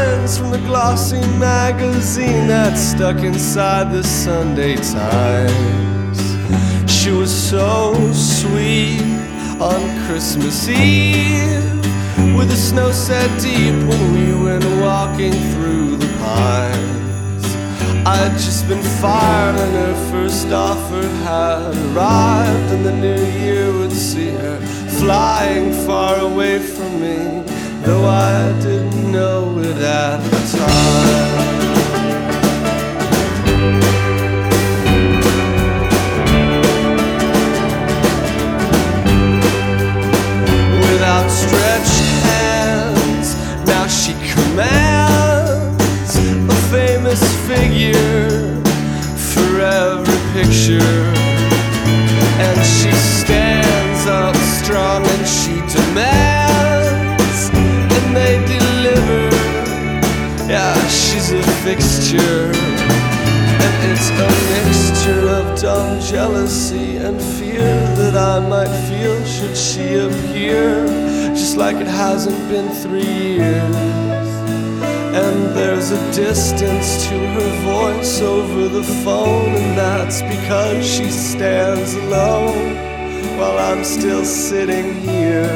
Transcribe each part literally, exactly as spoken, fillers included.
lines from the glossy magazine that's stuck inside the Sunday Times. She was so sweet on Christmas Eve, with the snow set deep when we went walking through the pines. I'd just been fired and her first offer had arrived, and the new year would see her flying far away from me, though I didn't know it at the time. With outstretched hands, now she commands a famous figure for every picture, and she stands up strong and she demands, and they deliver. Yeah, she's a fixture, and it's a mixture of dumb jealousy and fear that I might feel should she appear, just like it hasn't been three years. And there's a distance to her voice over the phone, and that's because she stands alone while I'm still sitting here.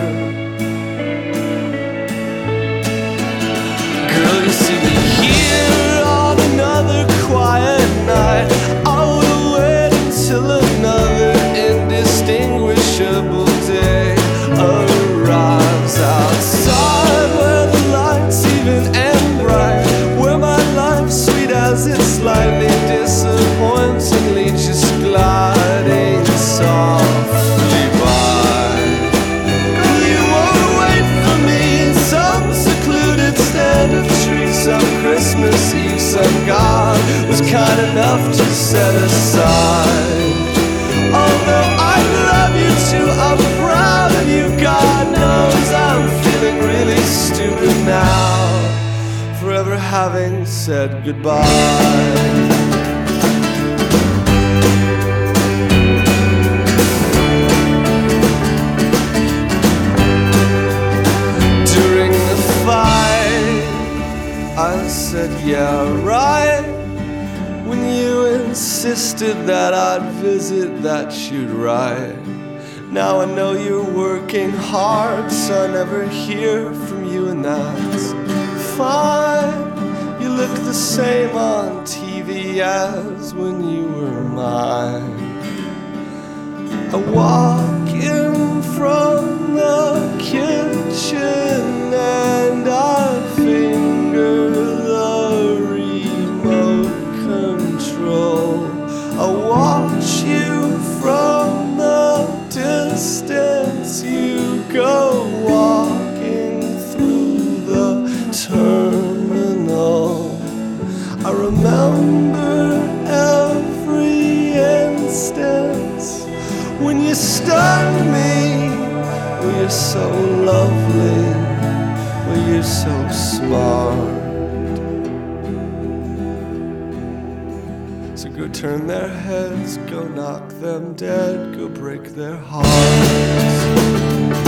Girl, you see me here on another quiet night. I will wait until another indistinguishable day arrives outside, where the lights even end bright, where my life's sweet as it's slightly disappointingly just gliding softly by. You won't wait for me in some secluded stand of trees, some Christmas Eve, some God was kind enough to set aside. Although I love you too, I'm proud of you, God knows I'm feeling really stupid now, forever having said goodbye. I said, yeah, right, when you insisted that I'd visit, that you'd write. Now I know you're working hard, so I never hear from you, and that's fine. You look the same on T V as when you were mine. I walk in from the kitchen and I finger the remote control. I watch you from the distance. You go walking through the terminal. I remember every instance when you stunned me. Well, you're so lovely. Well, you're so smart. So go turn their heads, go knock them dead, go break their hearts.